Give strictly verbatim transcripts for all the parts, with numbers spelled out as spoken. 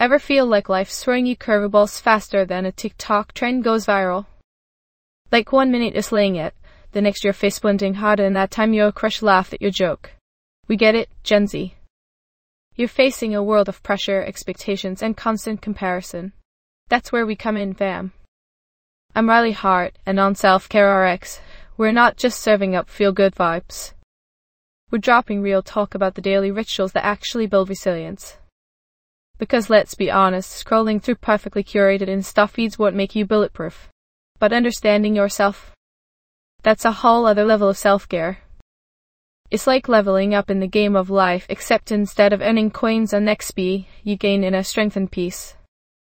Ever feel like life's throwing you curveballs faster than a TikTok trend goes viral? Like one minute you're slaying it, the next you're face planting harder, and that time your crush laughed at your joke. We get it, Gen Z. You're facing a world of pressure, expectations, and constant comparison. That's where we come in, fam. I'm Riley Hart, and on Self-Care R X, we're not just serving up feel-good vibes. We're dropping real talk about the daily rituals that actually build resilience. Because let's be honest, scrolling through perfectly curated Insta feeds won't make you bulletproof. But understanding yourself, that's a whole other level of self-care. It's like leveling up in the game of life, except instead of earning coins on X P, you gain inner strength and peace.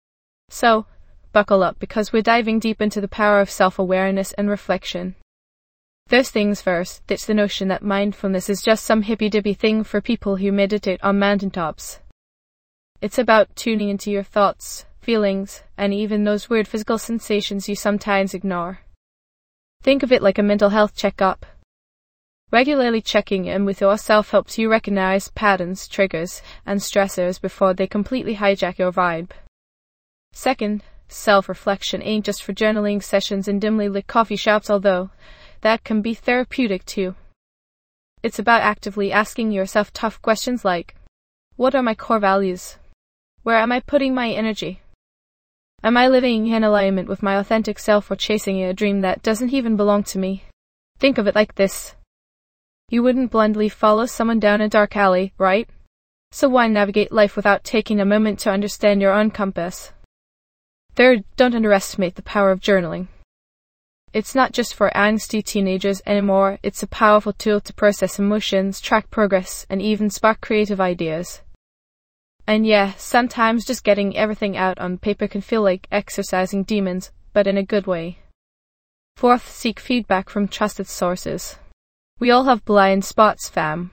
So, buckle up, because we're diving deep into the power of self-awareness and reflection. First things first, ditch the notion that mindfulness is just some hippy-dippy thing for people who meditate on mountaintops. It's about tuning into your thoughts, feelings, and even those weird physical sensations you sometimes ignore. Think of it like a mental health checkup. Regularly checking in with yourself helps you recognize patterns, triggers, and stressors before they completely hijack your vibe. Second, self-reflection ain't just for journaling sessions in dimly lit coffee shops, although that can be therapeutic too. It's about actively asking yourself tough questions like, what are my core values? Where am I putting my energy? Am I living in alignment with my authentic self, or chasing a dream that doesn't even belong to me? Think of it like this. You wouldn't blindly follow someone down a dark alley, right? So why navigate life without taking a moment to understand your own compass? Third, don't underestimate the power of journaling. It's not just for angsty teenagers anymore, it's a powerful tool to process emotions, track progress, and even spark creative ideas. And yeah, sometimes just getting everything out on paper can feel like exercising demons, but in a good way. Fourth, seek feedback from trusted sources. We all have blind spots, fam.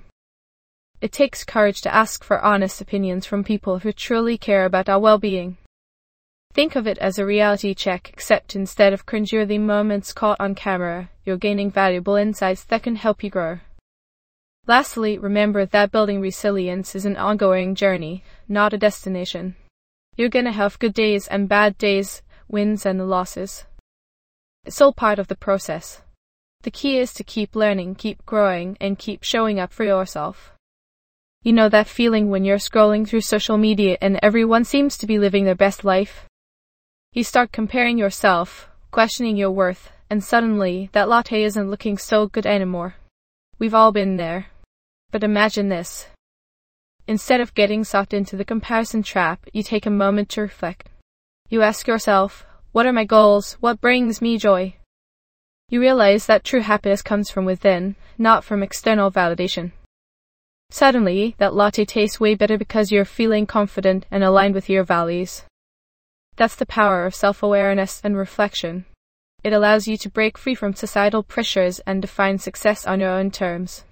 It takes courage to ask for honest opinions from people who truly care about our well-being. Think of it as a reality check, except instead of cringeworthy moments caught on camera, you're gaining valuable insights that can help you grow. Lastly, remember that building resilience is an ongoing journey, not a destination. You're gonna have good days and bad days, wins and losses. It's all part of the process. The key is to keep learning, keep growing, and keep showing up for yourself. You know that feeling when you're scrolling through social media and everyone seems to be living their best life? You start comparing yourself, questioning your worth, and suddenly that latte isn't looking so good anymore. We've all been there. But imagine this. Instead of getting sucked into the comparison trap, you take a moment to reflect. You ask yourself, what are my goals? What brings me joy? You realize that true happiness comes from within, not from external validation. Suddenly, that latte tastes way better because you're feeling confident and aligned with your values. That's the power of self-awareness and reflection. It allows you to break free from societal pressures and define success on your own terms.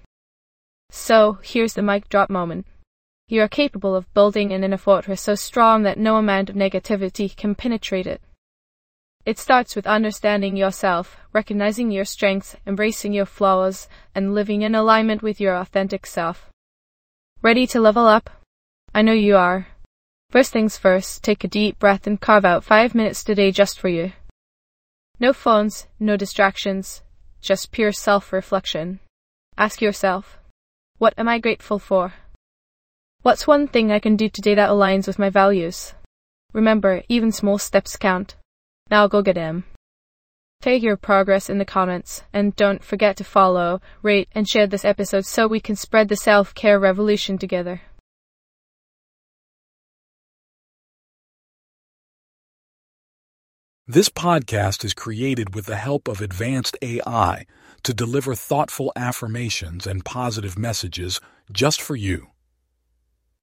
So, here's the mic drop moment. You are capable of building an inner fortress so strong that no amount of negativity can penetrate it. It starts with understanding yourself, recognizing your strengths, embracing your flaws, and living in alignment with your authentic self. Ready to level up? I know you are. First things first, take a deep breath and carve out five minutes today just for you. No phones, no distractions, just pure self-reflection. Ask yourself, what am I grateful for? What's one thing I can do today that aligns with my values? Remember, even small steps count. Now go get 'em. Take your progress in the comments, and don't forget to follow, rate, and share this episode so we can spread the self-care revolution together. This podcast is created with the help of advanced A I to deliver thoughtful affirmations and positive messages just for you.